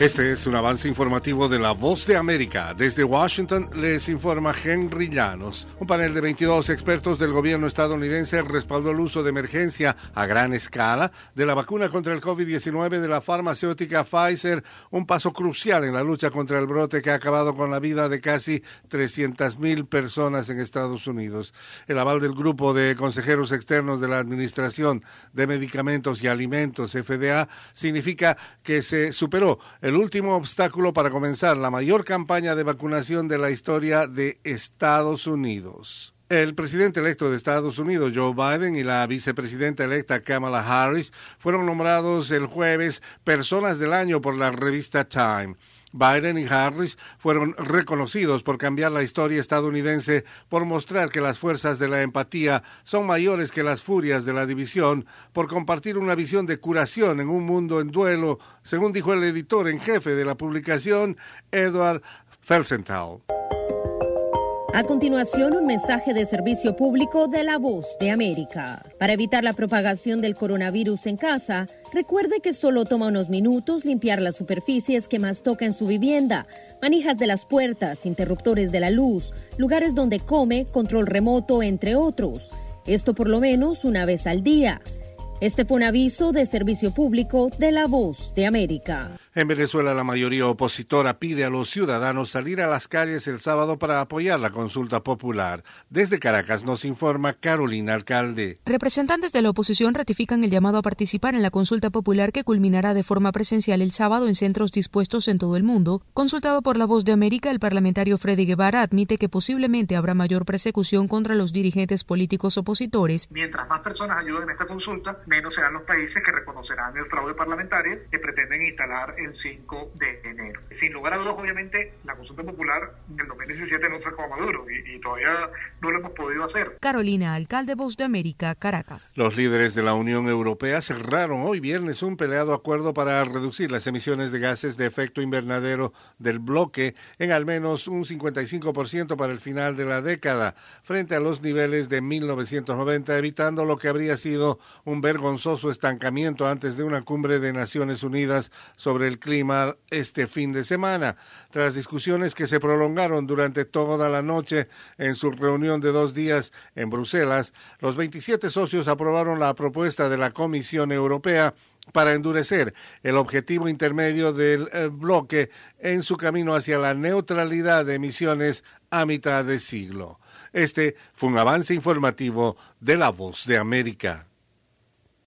Este es un avance informativo de La Voz de América. Desde Washington les informa Henry Llanos. Un panel de 22 expertos del gobierno estadounidense respaldó el uso de emergencia a gran escala de la vacuna contra el COVID-19 de la farmacéutica Pfizer, un paso crucial en la lucha contra el brote que ha acabado con la vida de casi 300,000 personas en Estados Unidos. El aval del grupo de consejeros externos de la Administración de Medicamentos y Alimentos, FDA, significa que se superó el último obstáculo para comenzar la mayor campaña de vacunación de la historia de Estados Unidos. El presidente electo de Estados Unidos, Joe Biden, y la vicepresidenta electa Kamala Harris fueron nombrados el jueves Personas del Año por la revista Time. Biden y Harris fueron reconocidos por cambiar la historia estadounidense, por mostrar que las fuerzas de la empatía son mayores que las furias de la división, por compartir una visión de curación en un mundo en duelo, según dijo el editor en jefe de la publicación, Edward Felsenthal. A continuación, un mensaje de servicio público de La Voz de América. Para evitar la propagación del coronavirus en casa, recuerde que solo toma unos minutos limpiar las superficies que más toca en su vivienda, manijas de las puertas, interruptores de la luz, lugares donde come, control remoto, entre otros. Esto por lo menos una vez al día. Este fue un aviso de servicio público de La Voz de América. En Venezuela, la mayoría opositora pide a los ciudadanos salir a las calles el sábado para apoyar la consulta popular. Desde Caracas nos informa Carolina Alcalde. Representantes de la oposición ratifican el llamado a participar en la consulta popular que culminará de forma presencial el sábado en centros dispuestos en todo el mundo. Consultado por La Voz de América, el parlamentario Freddy Guevara admite que posiblemente habrá mayor persecución contra los dirigentes políticos opositores. Mientras más personas ayuden en esta consulta, menos serán los países que reconocerán el fraude parlamentario que pretenden instalar el 5 de enero. Sin lugar a dudas, obviamente, la consulta popular en el 2017 no sacó a Maduro y todavía no lo hemos podido hacer. Carolina Alcalde, Voz de América, Caracas. Los líderes de la Unión Europea cerraron hoy viernes un peleado acuerdo para reducir las emisiones de gases de efecto invernadero del bloque en al menos un 55% para el final de la década, frente a los niveles de 1990, evitando lo que habría sido un vergonzoso estancamiento antes de una cumbre de Naciones Unidas sobre el clima este fin de semana. Tras discusiones que se prolongaron durante toda la noche en su reunión de 2 días en Bruselas, los 27 socios aprobaron la propuesta de la Comisión Europea para endurecer el objetivo intermedio del bloque en su camino hacia la neutralidad de emisiones a mitad de siglo. Este fue un avance informativo de La Voz de América.